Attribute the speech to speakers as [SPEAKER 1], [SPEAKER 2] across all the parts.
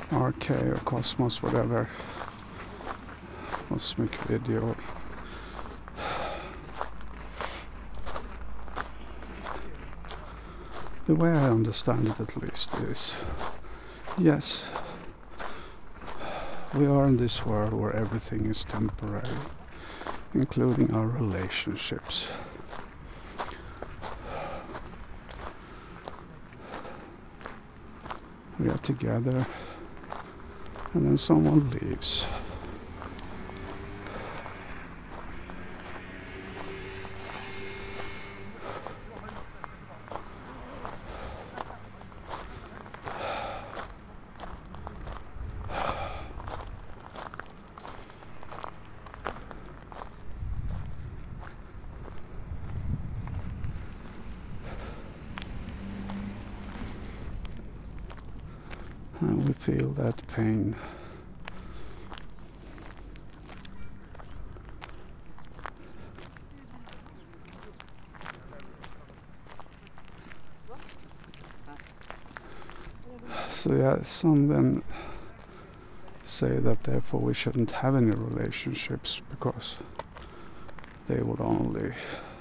[SPEAKER 1] RK or Cosmos, whatever, Cosmic Video. The way I understand it, at least, is yes, we are in this world where everything is temporary, including our relationships. We are together, and then someone leaves. And we feel that pain. So yeah, some then say that therefore we shouldn't have any relationships because they would only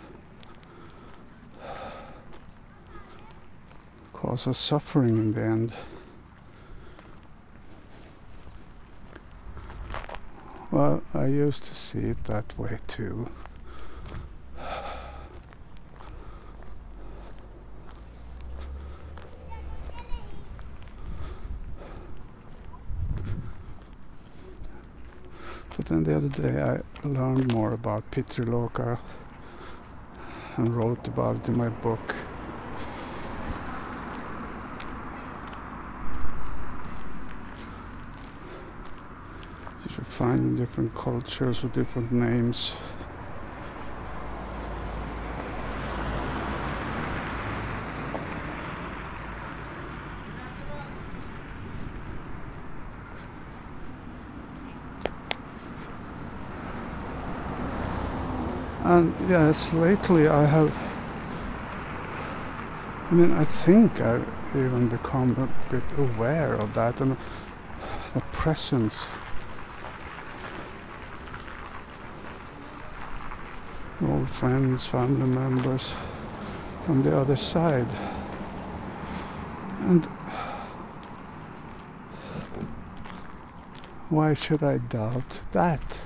[SPEAKER 1] cause us suffering in the end. Well, I used to see it that way too. But then the other day I learned more about Pitriloka and wrote about it in my book. You should find in different cultures with different names. And yes, lately I think I've even become a bit aware of that and the presence of old friends, family members from the other side. And why should I doubt that?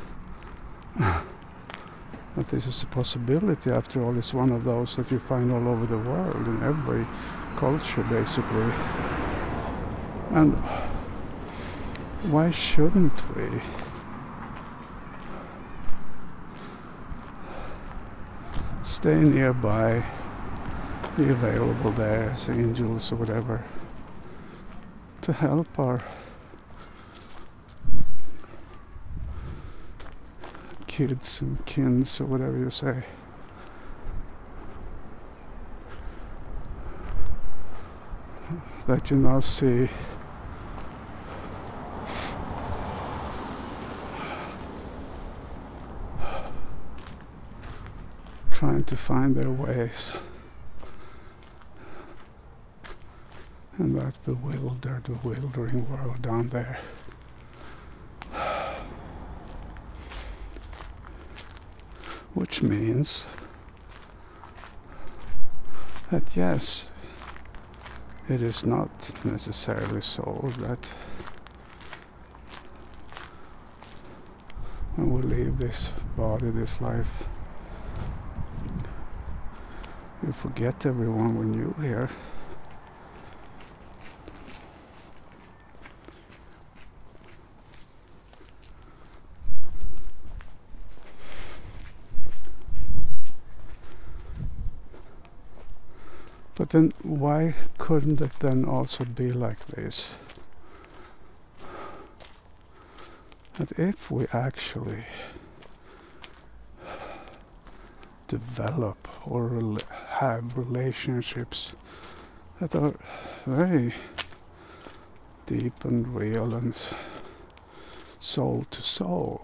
[SPEAKER 1] That this is a possibility, after all. It's one of those that you find all over the world, in every culture basically. And why shouldn't we stay nearby, be available there as angels or whatever, to help our kids and kins, or whatever you say. That you now see trying to find their ways in that bewildering world down there. Which means that yes, it is not necessarily so that when we leave this body, this life, we forget everyone we knew here. But then why couldn't it then also be like this? That if we actually develop or have relationships that are very deep and real and soul to soul,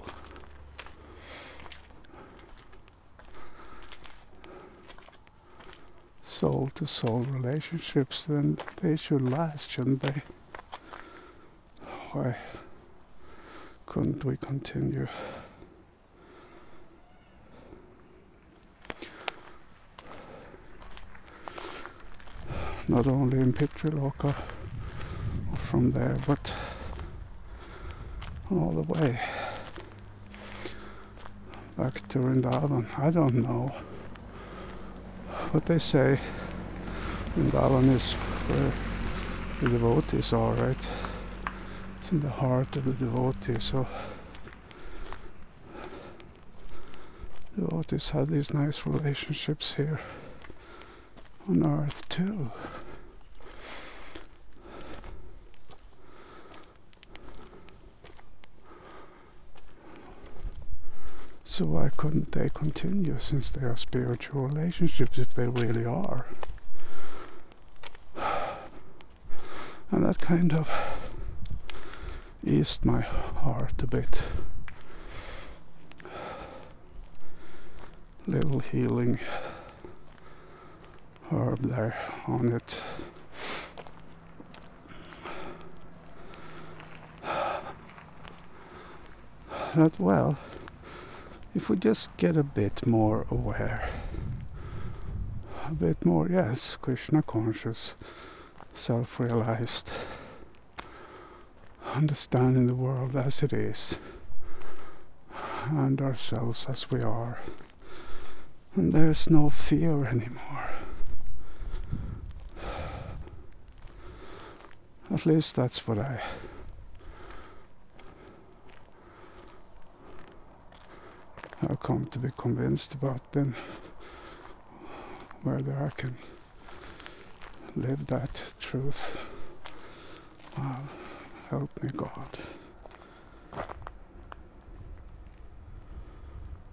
[SPEAKER 1] soul-to-soul relationships, then they should last, shouldn't they? why couldn't we continue? Not only in Pitriloka or from there, but all the way back to Vrindavan. I don't know, but they say Vrindavan is where the devotees are, right? It's in the heart of the devotee, so devotees have these nice relationships here on earth too. So why couldn't they continue, since they are spiritual relationships, if they really are? And that kind of eased my heart a bit. Little healing herb there on it. That, well, if we just get a bit more aware, a bit more, yes, Krishna conscious, self-realized, understanding the world as it is, and ourselves as we are, and there's no fear anymore. At least that's what I have come to be convinced about. Then whether I can live that truth, well, help me God.